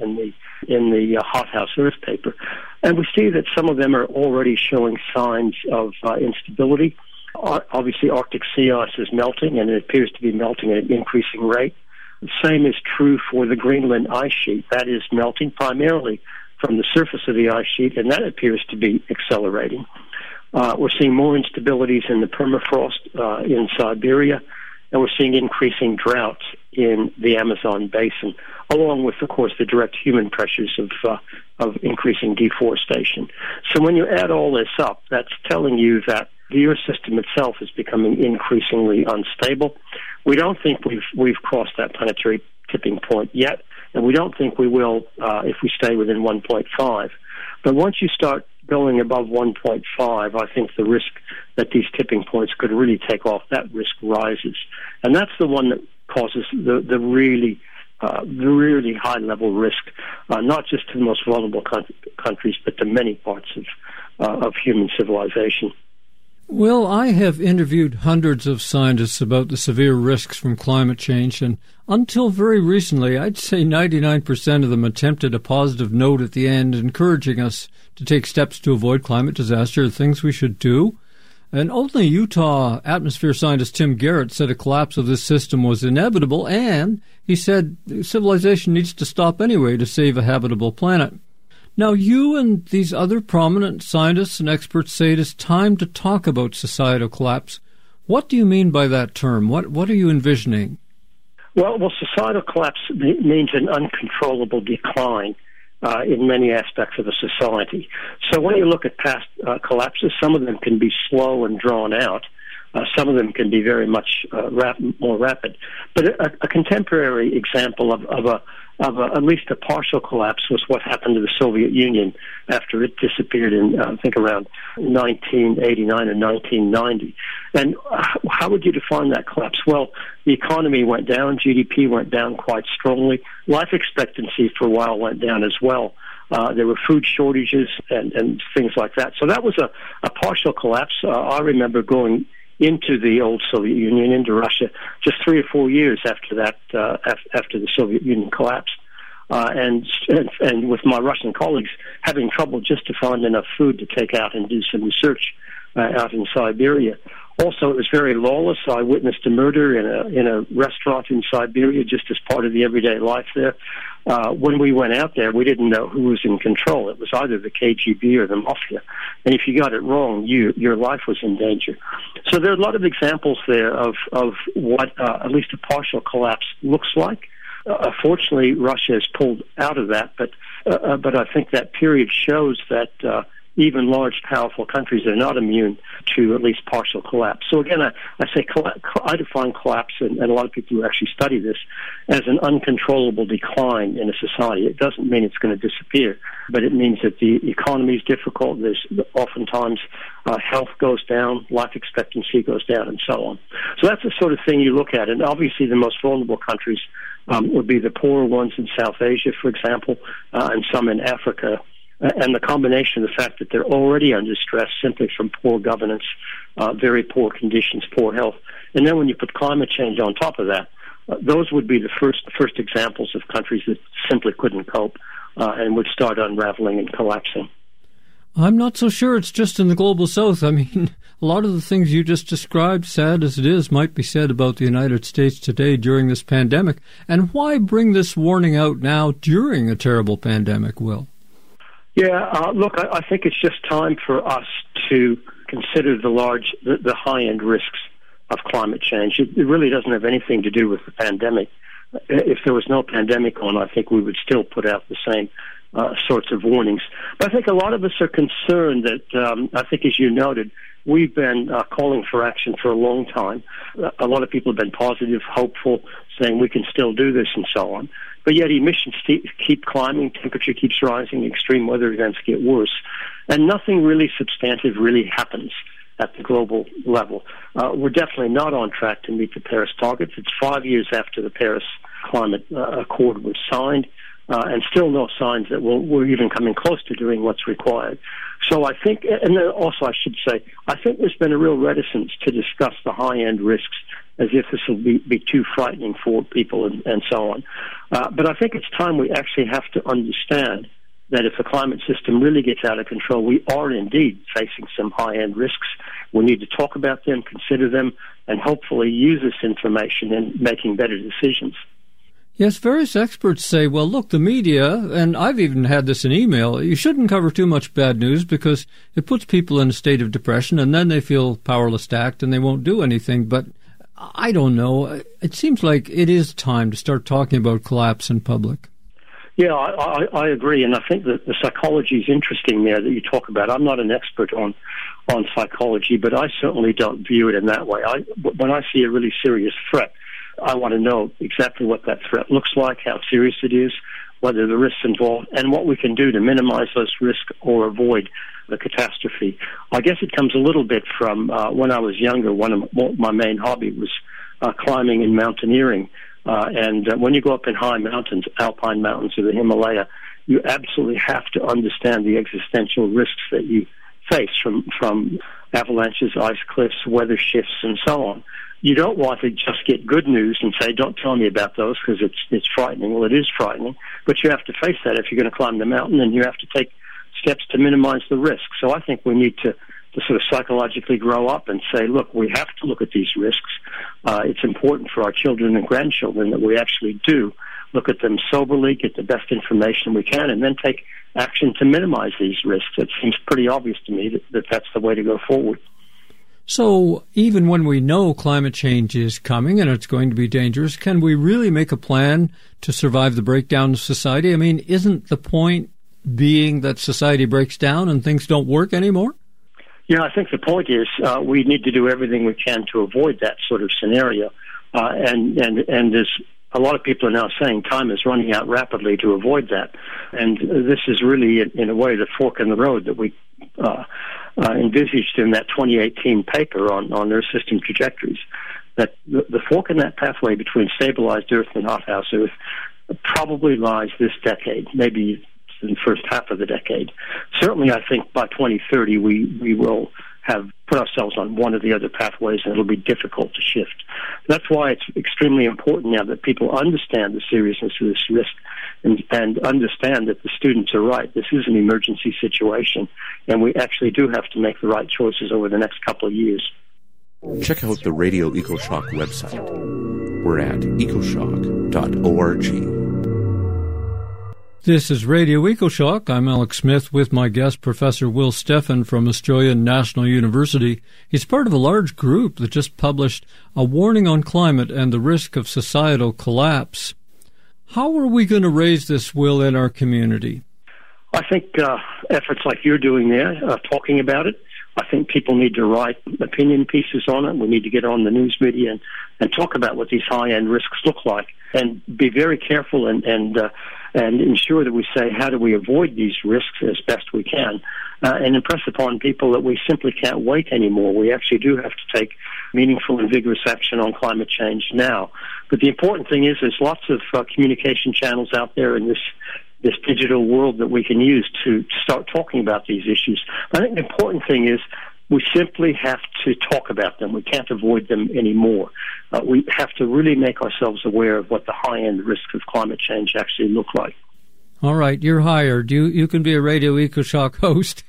the hothouse Earth paper. And we see that some of them are already showing signs of instability. Obviously, Arctic sea ice is melting, and it appears to be melting at an increasing rate. The same is true for the Greenland ice sheet. That is melting primarily from the surface of the ice sheet, and that appears to be accelerating. We're seeing more instabilities in the permafrost in Siberia, and we're seeing increasing droughts in the Amazon basin, along with, of course, the direct human pressures of increasing deforestation. So when you add all this up, that's telling you that the Earth system itself is becoming increasingly unstable. We don't think we've crossed that planetary tipping point yet, and we don't think we will if we stay within 1.5. But once you start going above 1.5, I think the risk that these tipping points could really take off, that risk rises. And that's the one that causes the really high-level risk, not just to the most vulnerable countries, but to many parts of human civilization. Well, I have interviewed hundreds of scientists about the severe risks from climate change, and until very recently, I'd say 99% of them attempted a positive note at the end, encouraging us to take steps to avoid climate disaster, things we should do. And only Utah atmosphere scientist Tim Garrett said a collapse of this system was inevitable, and he said civilization needs to stop anyway to save a habitable planet. Now, you and these other prominent scientists and experts say it is time to talk about societal collapse. What do you mean by that term? What are you envisioning? Well, societal collapse means an uncontrollable decline in many aspects of a society. So when you look at past collapses, some of them can be slow and drawn out. Some of them can be very much more rapid. But a contemporary example of at least a partial collapse was what happened to the Soviet Union after it disappeared in, I think, around 1989 and 1990. And how would you define that collapse? Well, the economy went down, GDP went down quite strongly, life expectancy for a while went down as well. There were food shortages and things like that. So that was a partial collapse. I remember going into the old Soviet Union, into Russia, just 3 or 4 years after that, after the Soviet Union collapsed. And with my Russian colleagues having trouble just to find enough food to take out and do some research out in Siberia. Also, it was very lawless. I witnessed a murder in a restaurant in Siberia just as part of the everyday life there. When we went out there, we didn't know who was in control. It was either the KGB or the mafia. And if you got it wrong, your life was in danger. So there are a lot of examples there of what at least a partial collapse looks like. Fortunately, Russia has pulled out of that, but I think that period shows that even large, powerful countries are not immune to at least partial collapse. So again, I say I define collapse, and a lot of people who actually study this, as an uncontrollable decline in a society. It doesn't mean it's going to disappear, but it means that the economy is difficult. There's oftentimes health goes down, life expectancy goes down, and so on. So that's the sort of thing you look at. And obviously the most vulnerable countries would be the poorer ones in South Asia, for example, and some in Africa. And the combination of the fact that they're already under stress simply from poor governance, very poor conditions, poor health. And then when you put climate change on top of that, those would be the first examples of countries that simply couldn't cope and would start unraveling and collapsing. I'm not so sure it's just in the global south. I mean, a lot of the things you just described, sad as it is, might be said about the United States today during this pandemic. And why bring this warning out now during a terrible pandemic, Will? Yeah, look, I think it's just time for us to consider the high-end risks of climate change. It really doesn't have anything to do with the pandemic. If there was no pandemic on, I think we would still put out the same sorts of warnings. But I think a lot of us are concerned that, I think as you noted, we've been calling for action for a long time. A lot of people have been positive, hopeful, saying we can still do this and so on. But yet emissions keep climbing, temperature keeps rising, extreme weather events get worse, and nothing really substantive really happens at the global level. We're definitely not on track to meet the Paris targets. It's 5 years after the Paris Climate Accord was signed, and still no signs that we're even coming close to doing what's required. So I think, and then also I should say, I think there's been a real reticence to discuss the high-end risks as if this will be too frightening for people and so on. But I think it's time we actually have to understand that if the climate system really gets out of control, we are indeed facing some high-end risks. We need to talk about them, consider them, and hopefully use this information in making better decisions. Yes, various experts say, well, look, the media, and I've even had this in email, you shouldn't cover too much bad news because it puts people in a state of depression and then they feel powerless to act and they won't do anything. But I don't know. It seems like it is time to start talking about collapse in public. Yeah, I agree, and I think that the psychology is interesting there that you talk about. I'm not an expert on psychology, but I certainly don't view it in that way. When I see a really serious threat, I want to know exactly what that threat looks like, how serious it is, whether the risks involved, and what we can do to minimize those risks or avoid the catastrophe. I guess it comes a little bit from when I was younger. One of my main hobby was climbing and mountaineering. And when you go up in high mountains, alpine mountains or the Himalaya, you absolutely have to understand the existential risks that you face from avalanches, ice cliffs, weather shifts, and so on. You don't want to just get good news and say, don't tell me about those because it's frightening. Well, it is frightening, but you have to face that if you're going to climb the mountain, and you have to take steps to minimize the risk. So I think we need to sort of psychologically grow up and say, look, we have to look at these risks. It's important for our children and grandchildren that we actually do look at them soberly, get the best information we can, and then take action to minimize these risks. It seems pretty obvious to me that that's the way to go forward. So even when we know climate change is coming and it's going to be dangerous, can we really make a plan to survive the breakdown of society? I mean, isn't the point being that society breaks down and things don't work anymore? Yeah, I think the point is we need to do everything we can to avoid that sort of scenario. And there's a lot of people are now saying time is running out rapidly to avoid that. And this is really, in a way, the fork in the road that we envisaged in that 2018 paper on Earth system trajectories. That the fork in that pathway between stabilized Earth and hothouse Earth probably lies this decade, maybe in the first half of the decade. Certainly, I think by 2030 we will have put ourselves on one of the other pathways, and it'll be difficult to shift. That's why it's extremely important now that people understand the seriousness of this risk and understand that the students are right. This is an emergency situation, and we actually do have to make the right choices over the next couple of years. Check out the Radio EcoShock website. We're at ecoshock.org. This is Radio EcoShock. I'm Alex Smith with my guest, Professor Will Steffen from Australian National University. He's part of a large group that just published a warning on climate and the risk of societal collapse. How are we going to raise this, Will, in our community? I think efforts like you're doing there, talking about it. I think people need to write opinion pieces on it. We need to get on the news media and talk about what these high-end risks look like, and be very careful and ensure that we say, how do we avoid these risks as best we can, and impress upon people that we simply can't wait anymore. We actually do have to take meaningful and vigorous action on climate change now. But the important thing is there's lots of communication channels out there in this digital world that we can use to start talking about these issues. I think the important thing is we simply have to talk about them. We can't avoid them anymore. We have to really make ourselves aware of what the high-end risks of climate change actually look like. All right, you're hired. You can be a Radio EcoShock host.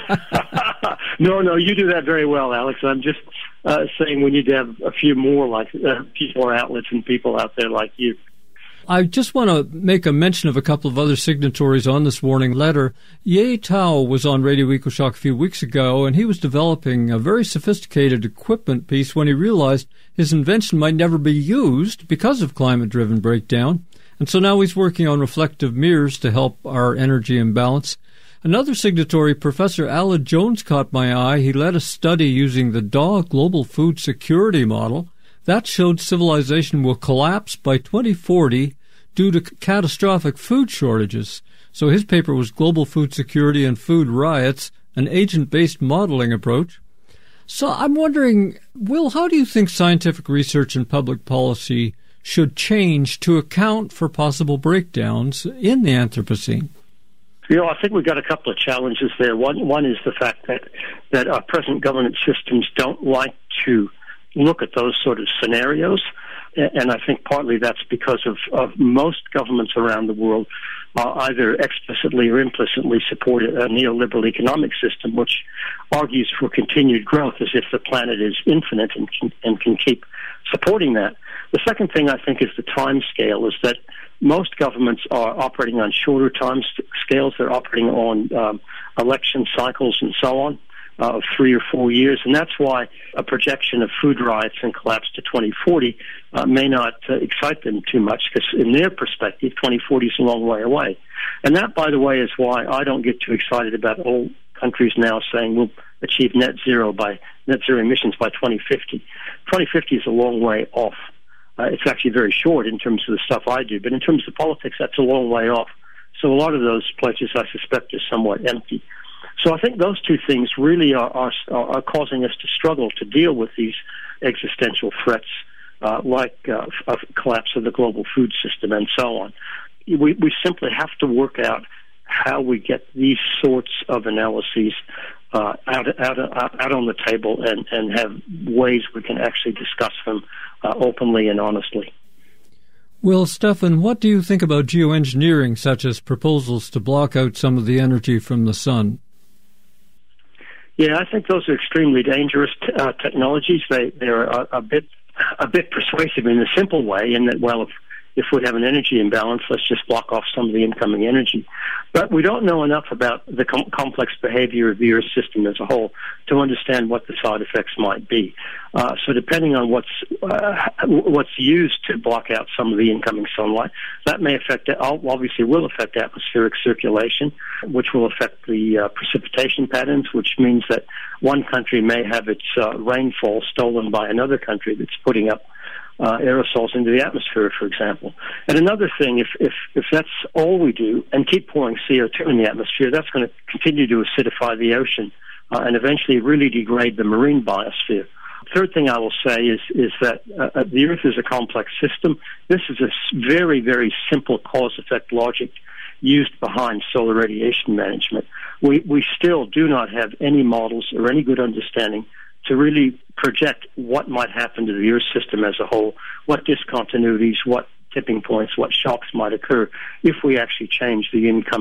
No, you do that very well, Alex. I'm just saying we need to have a few more outlets and people out there like you. I just want to make a mention of a couple of other signatories on this warning letter. Ye Tao was on Radio EcoShock a few weeks ago, and he was developing a very sophisticated equipment piece when he realized his invention might never be used because of climate-driven breakdown. And so now he's working on reflective mirrors to help our energy imbalance. Another signatory, Professor Aled Jones, caught my eye. He led a study using the DAW Global Food Security Model. That showed civilization will collapse by 2040 due to catastrophic food shortages. So his paper was Global Food Security and Food Riots, an agent-based modeling approach. So I'm wondering, Will, how do you think scientific research and public policy should change to account for possible breakdowns in the Anthropocene? I think we've got a couple of challenges there. One is the fact that our present governance systems don't like to look at those sort of scenarios, and I think partly that's because of most governments around the world either explicitly or implicitly support a neoliberal economic system which argues for continued growth as if the planet is infinite and can keep supporting that. The second thing I think is the time scale, is that most governments are operating on shorter time scales. They're operating on election cycles and so on. Of 3 or 4 years, and that's why a projection of food riots and collapse to 2040 may not excite them too much, because in their perspective, 2040 is a long way away. And that, by the way, is why I don't get too excited about all countries now saying we'll achieve net zero emissions by 2050. 2050 is a long way off. It's actually very short in terms of the stuff I do, but in terms of politics, that's a long way off. So a lot of those pledges, I suspect, are somewhat empty. So I think those two things really are causing us to struggle to deal with these existential threats like collapse of the global food system and so on. We simply have to work out how we get these sorts of analyses out on the table and have ways we can actually discuss them openly and honestly. Well, Stefan, what do you think about geoengineering, such as proposals to block out some of the energy from the sun? Yeah, I think those are extremely dangerous technologies. They're a bit persuasive in a simple way, in that, well, if we have an energy imbalance, let's just block off some of the incoming energy. But we don't know enough about the complex behavior of the Earth system as a whole to understand what the side effects might be. So depending on what's used to block out some of the incoming sunlight, that may obviously will affect atmospheric circulation, which will affect the precipitation patterns, which means that one country may have its rainfall stolen by another country that's putting up aerosols into the atmosphere, for example. And another thing, if that's all we do and keep pouring CO2 in the atmosphere, that's going to continue to acidify the ocean and eventually really degrade the marine biosphere. Third thing I will say is that the Earth is a complex system. This is a very, very simple cause-effect logic used behind solar radiation management. We still do not have any models or any good understanding to really project what might happen to the Earth system as a whole, what discontinuities, what tipping points, what shocks might occur if we actually change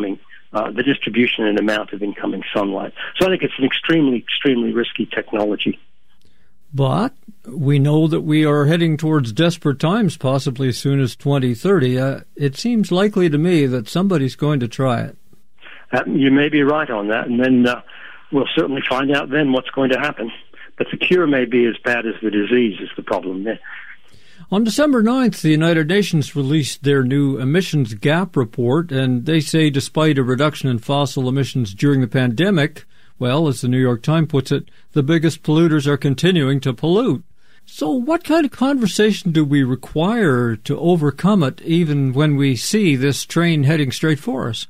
the distribution and amount of incoming sunlight. So I think it's an extremely, extremely risky technology. But we know that we are heading towards desperate times, possibly as soon as 2030. It seems likely to me that somebody's going to try it. You may be right on that, and then we'll certainly find out then what's going to happen. But the cure may be as bad as the disease is the problem there. On December 9th, the United Nations released their new emissions gap report, and they say despite a reduction in fossil emissions during the pandemic, well, as the New York Times puts it, the biggest polluters are continuing to pollute. So what kind of conversation do we require to overcome it, even when we see this train heading straight for us?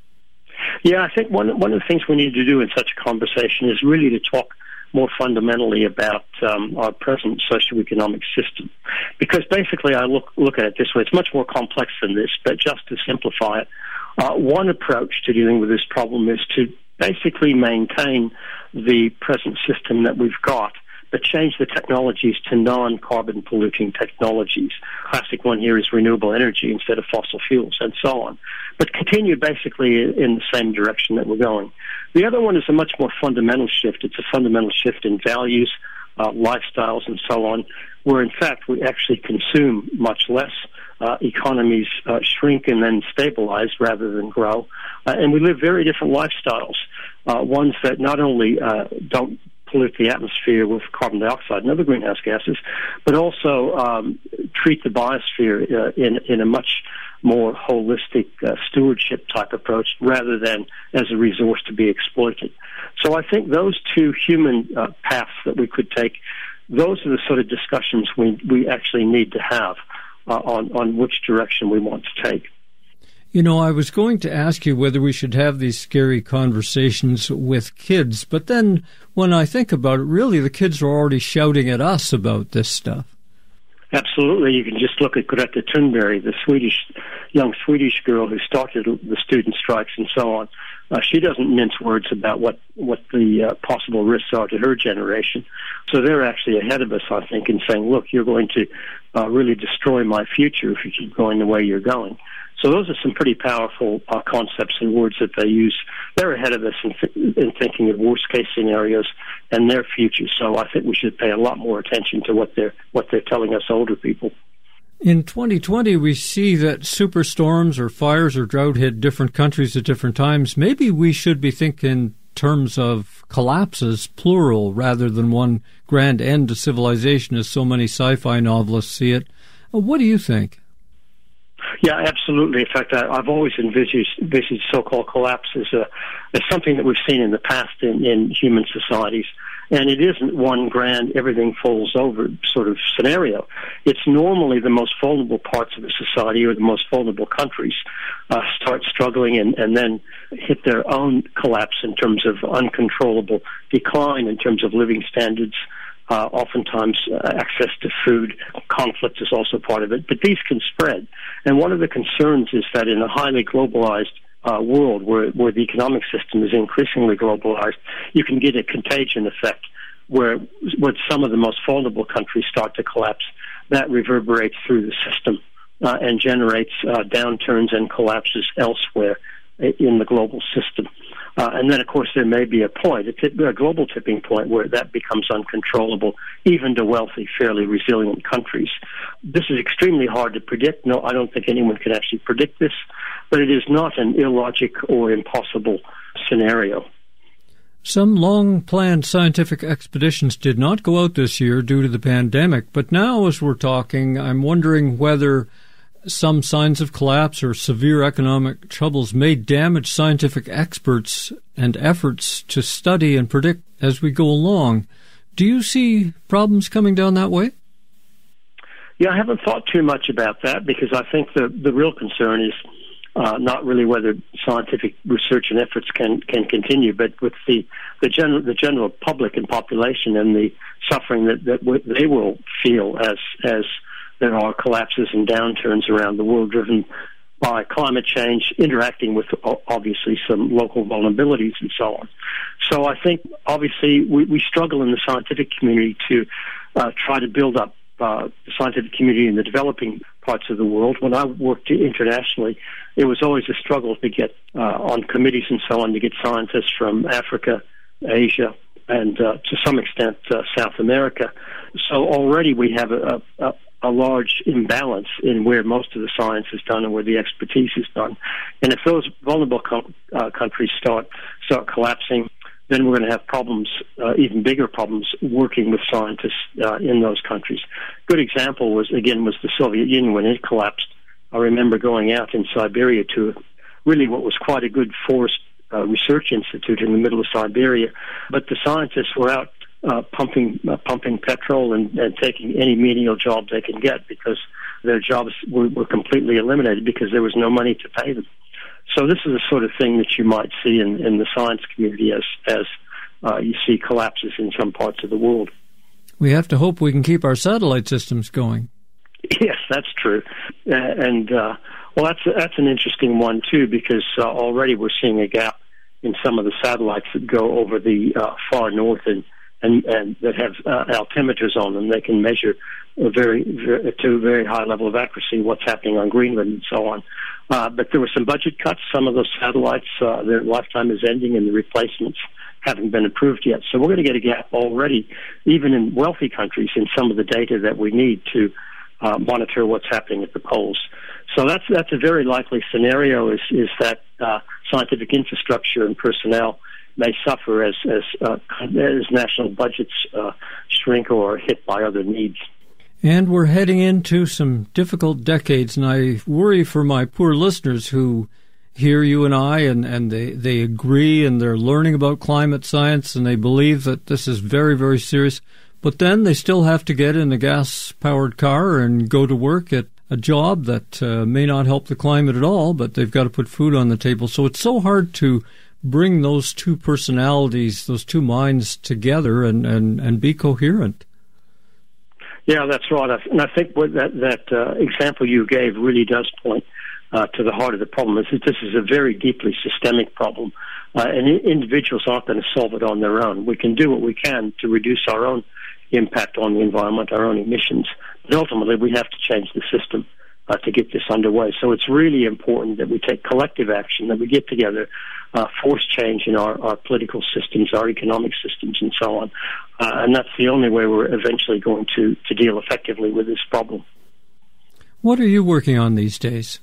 Yeah, I think one of the things we need to do in such a conversation is really to talk more fundamentally about our present socioeconomic system. Because basically I look at it this way. It's much more complex than this, but just to simplify it, one approach to dealing with this problem is to basically maintain the present system that we've got, but change the technologies to non-carbon polluting technologies. Classic one here is renewable energy instead of fossil fuels and so on. But continue basically in the same direction that we're going. The other one is a much more fundamental shift. It's a fundamental shift in values, lifestyles, and so on, where in fact we actually consume much less. Economies shrink and then stabilize rather than grow. And we live very different lifestyles, ones that not only don't pollute the atmosphere with carbon dioxide and other greenhouse gases, but also treat the biosphere in a much more holistic stewardship type approach rather than as a resource to be exploited. So I think those two human paths that we could take, those are the sort of discussions we actually need to have on which direction we want to take. You know, I was going to ask you whether we should have these scary conversations with kids, but then when I think about it, really the kids are already shouting at us about this stuff. Absolutely. You can just look at Greta Thunberg, the young Swedish girl who started the student strikes and so on. She doesn't mince words about what the possible risks are to her generation. So they're actually ahead of us, I think, in saying, look, you're going to really destroy my future if you keep going the way you're going. So those are some pretty powerful concepts and words that they use. They're ahead of us in thinking of worst-case scenarios and their future. So I think we should pay a lot more attention to what they're telling us older people. In 2020, we see that superstorms or fires or drought hit different countries at different times. Maybe we should be thinking in terms of collapses, plural, rather than one grand end to civilization, as so many sci-fi novelists see it. What do you think? Yeah, absolutely. In fact, I've always envisaged so-called collapse as something that we've seen in the past in human societies. And it isn't one grand everything falls over sort of scenario. It's normally the most vulnerable parts of the society or the most vulnerable countries start struggling and then hit their own collapse in terms of uncontrollable decline in terms of living standards. Oftentimes access to food, conflict is also part of it, but these can spread. And one of the concerns is that in a highly globalized world where the economic system is increasingly globalized, you can get a contagion effect where some of the most vulnerable countries start to collapse. That reverberates through the system and generates downturns and collapses elsewhere in the global system. And then, of course, there may be a global tipping point where that becomes uncontrollable, even to wealthy, fairly resilient countries. This is extremely hard to predict. No, I don't think anyone can actually predict this, but it is not an illogic or impossible scenario. Some long-planned scientific expeditions did not go out this year due to the pandemic, but now as we're talking, I'm wondering whether some signs of collapse or severe economic troubles may damage scientific experts and efforts to study and predict as we go along. Do you see problems coming down that way? Yeah, I haven't thought too much about that because I think the real concern is not really whether scientific research and efforts can continue, but with the general public and population and the suffering that they will feel as there are collapses and downturns around the world driven by climate change, interacting with obviously some local vulnerabilities and so on. So I think obviously we struggle in the scientific community to try to build up the scientific community in the developing parts of the world. When I worked internationally, it was always a struggle to get on committees and so on to get scientists from Africa, Asia, and to some extent South America. So already we have a large imbalance in where most of the science is done and where the expertise is done. And if those vulnerable countries start collapsing, then we're going to have problems, even bigger problems, working with scientists in those countries. Good example was the Soviet Union when it collapsed. I remember going out in Siberia to really what was quite a good forest research institute in the middle of Siberia, but the scientists were out pumping petrol and taking any menial job they can get because their jobs were completely eliminated because there was no money to pay them. So this is the sort of thing that you might see in the science community as you see collapses in some parts of the world. We have to hope we can keep our satellite systems going. Yes, that's true. Well, that's an interesting one, too, because already we're seeing a gap in some of the satellites that go over the far north and that have altimeters on them. They can measure to a very high level of accuracy what's happening on Greenland and so on. But there were some budget cuts. Some of those satellites, their lifetime is ending and the replacements haven't been approved yet. So we're going to get a gap already, even in wealthy countries, in some of the data that we need to monitor what's happening at the poles. So that's a very likely scenario is that scientific infrastructure and personnel may suffer as national budgets shrink or are hit by other needs. And we're heading into some difficult decades, and I worry for my poor listeners who hear you and I, and they agree, and they're learning about climate science, and they believe that this is very, very serious. But then they still have to get in a gas-powered car and go to work at a job that may not help the climate at all, but they've got to put food on the table. So it's so hard to bring those two personalities, those two minds together and be coherent. Yeah, that's right. And I think what that example you gave really does point to the heart of the problem. Is that this is a very deeply systemic problem, and individuals aren't going to solve it on their own. We can do what we can to reduce our own impact on the environment, our own emissions, but ultimately we have to change the system to get this underway. So it's really important that we take collective action, that we get together, force change in our political systems, our economic systems, and so on. And that's the only way we're eventually going to deal effectively with this problem. What are you working on these days?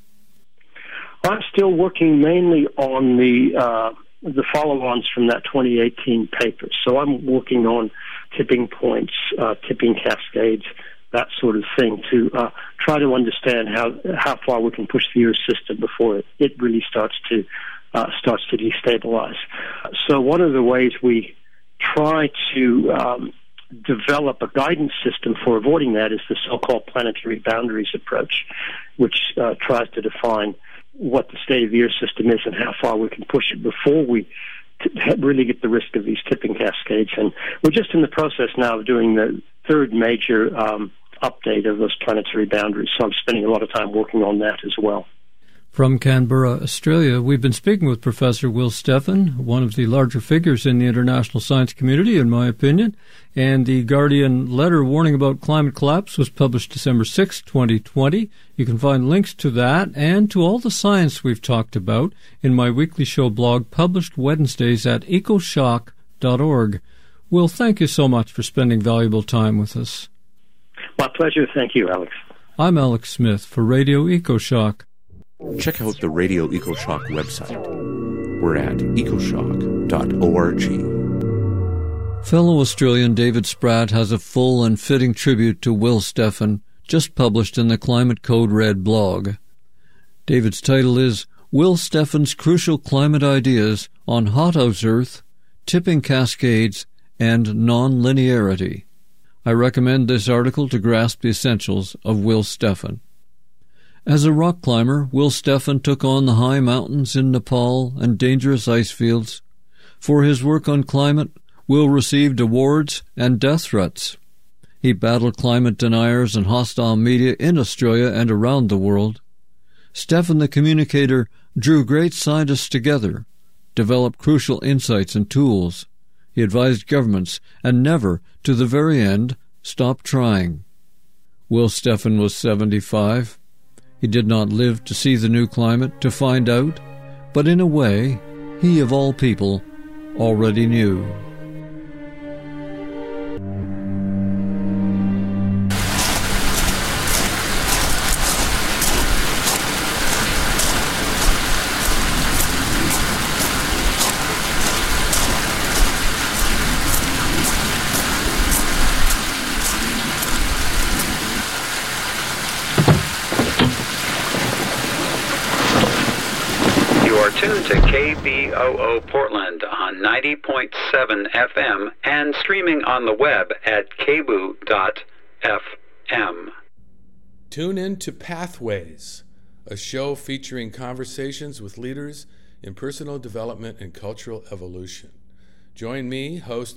I'm still working mainly on the follow-ons from that 2018 paper. So I'm working on tipping points, tipping cascades, that sort of thing, to try to understand how far we can push the Earth system before it really starts to destabilize. So one of the ways we try to develop a guidance system for avoiding that is the so-called planetary boundaries approach, which tries to define what the state of the Earth system is and how far we can push it before we really get the risk of these tipping cascades. And we're just in the process now of doing the third major update of those planetary boundaries, so I'm spending a lot of time working on that as well. From Canberra, Australia, we've been speaking with Professor Will Steffen, one of the larger figures in the international science community, in my opinion. And the Guardian letter warning about climate collapse was published December 6, 2020. You can find links to that and to all the science we've talked about in my weekly show blog, published Wednesdays at ecoshock.org. Will, thank you so much for spending valuable time with us. My pleasure. Thank you, Alex. I'm Alex Smith for Radio EcoShock. Check out the Radio EcoShock website. We're at ecoshock.org. Fellow Australian David Spratt has a full and fitting tribute to Will Steffen, just published in the Climate Code Red blog. David's title is Will Steffen's Crucial Climate Ideas on Hothouse Earth, Tipping Cascades, and Non-Linearity. I recommend this article to grasp the essentials of Will Steffen. As a rock climber, Will Steffen took on the high mountains in Nepal and dangerous ice fields. For his work on climate, Will received awards and death threats. He battled climate deniers and hostile media in Australia and around the world. Steffen the communicator drew great scientists together, developed crucial insights and tools. He advised governments and never, to the very end, stopped trying. Will Steffen was 75. He did not live to see the new climate, to find out, but in a way, he of all people already knew. Tuned to KBOO Portland on 90.7 FM and streaming on the web at kboo.fm. Tune in to Pathways, a show featuring conversations with leaders in personal development and cultural evolution. Join me, host